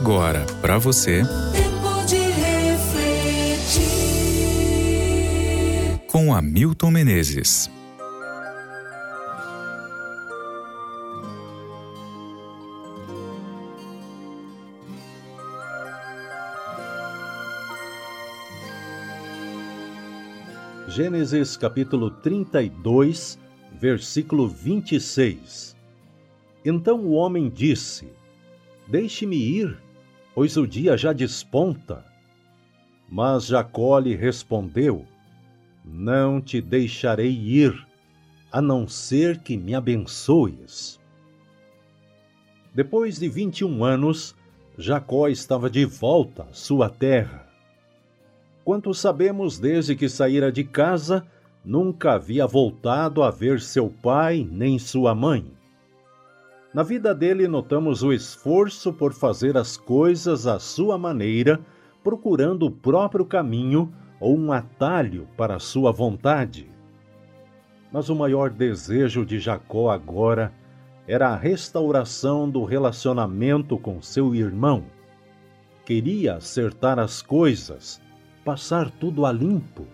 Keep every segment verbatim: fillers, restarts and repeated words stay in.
agora para você Tempo de refletir. com Hamilton Menezes. Gênesis capítulo trinta e dois, versículo vinte e seis. Então o homem disse: Deixe-me ir, pois o dia já desponta. Mas Jacó lhe respondeu: Não te deixarei ir, a não ser que me abençoes. Depois de vinte e um anos, Jacó estava de volta à sua terra. Quanto sabemos, desde que saíra de casa, nunca havia voltado a ver seu pai nem sua mãe. Na vida dele notamos o esforço por fazer as coisas à sua maneira, procurando o próprio caminho ou um atalho para a sua vontade. Mas o maior desejo de Jacó agora era a restauração do relacionamento com seu irmão. Queria acertar as coisas, passar tudo a limpo.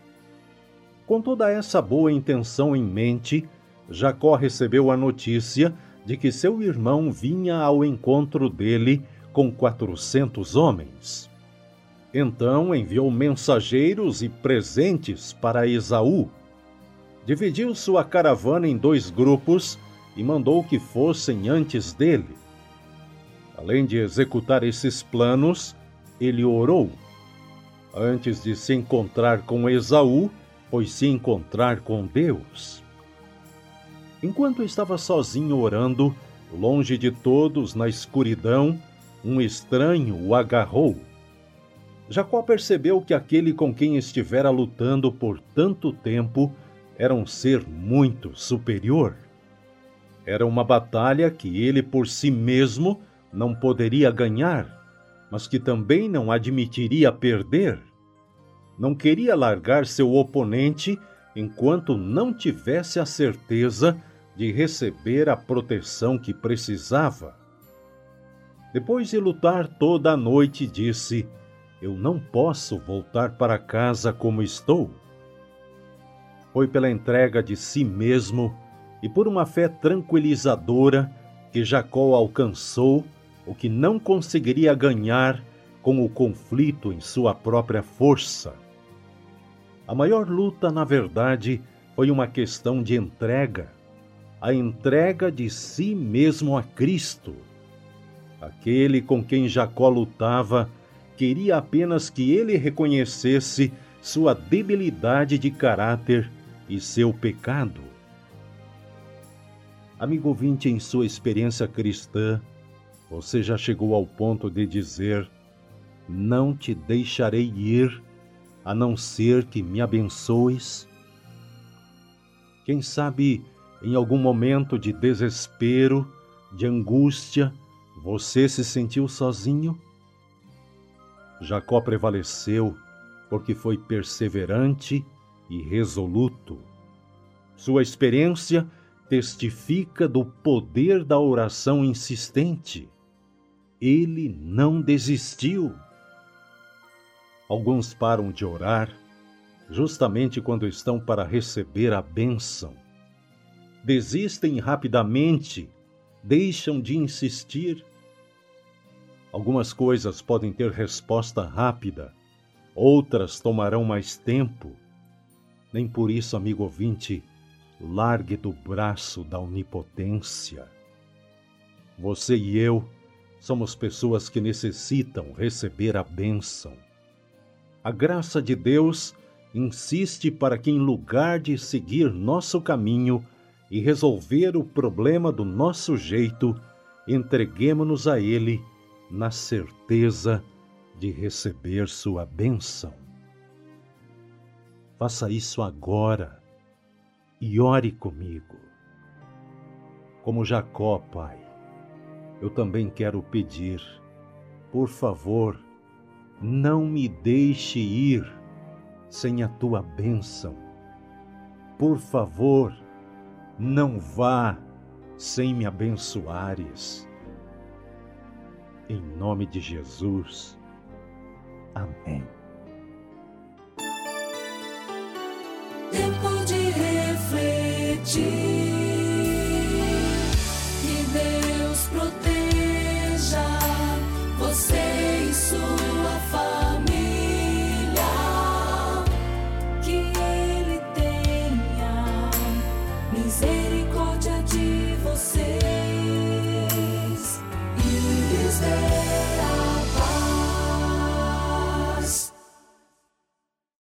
Com toda essa boa intenção em mente, Jacó recebeu a notícia de que seu irmão vinha ao encontro dele com quatrocentos homens. Então enviou mensageiros e presentes para Esaú. Dividiu sua caravana em dois grupos e mandou que fossem antes dele. Além de executar esses planos, ele orou. Antes de se encontrar com Esaú, foi se encontrar com Deus. Enquanto estava sozinho orando, longe de todos, na escuridão, um estranho o agarrou. Jacó percebeu que aquele com quem estivera lutando por tanto tempo era um ser muito superior. Era uma batalha que ele por si mesmo não poderia ganhar, mas que também não admitiria perder. Não queria largar seu oponente enquanto não tivesse a certeza de receber a proteção que precisava. Depois de lutar toda a noite, disse: Eu não posso voltar para casa como estou. Foi pela entrega de si mesmo e por uma fé tranquilizadora que Jacó alcançou o que não conseguiria ganhar com o conflito em sua própria força. A maior luta, na verdade, foi uma questão de entrega, a entrega de si mesmo a Cristo. Aquele com quem Jacó lutava queria apenas que ele reconhecesse sua debilidade de caráter e seu pecado. Amigo ouvinte, em sua experiência cristã, você já chegou ao ponto de dizer: Não te deixarei ir, a não ser que me abençoes? Quem sabe, em algum momento de desespero, de angústia, você se sentiu sozinho? Jacó prevaleceu porque foi perseverante e resoluto. Sua experiência testifica do poder da oração insistente. Ele não desistiu. Alguns param de orar justamente quando estão para receber a bênção. Desistem rapidamente, deixam de insistir. Algumas coisas podem ter resposta rápida, outras tomarão mais tempo. Nem por isso, amigo ouvinte, largue do braço da onipotência. Você e eu somos pessoas que necessitam receber a bênção. A graça de Deus insiste para que, em lugar de seguir nosso caminho e resolver o problema do nosso jeito, entreguemo-nos a Ele na certeza de receber sua bênção. Faça isso agora e ore comigo. Como Jacó, Pai, eu também quero pedir, por favor, não me deixe ir sem a tua bênção. Por favor, não vá sem me abençoares. em nome de Jesus. Amém. Tempo de refletir. Que Deus proteja você e sua família. Que Ele tenha misericórdia de vocês e lhes dê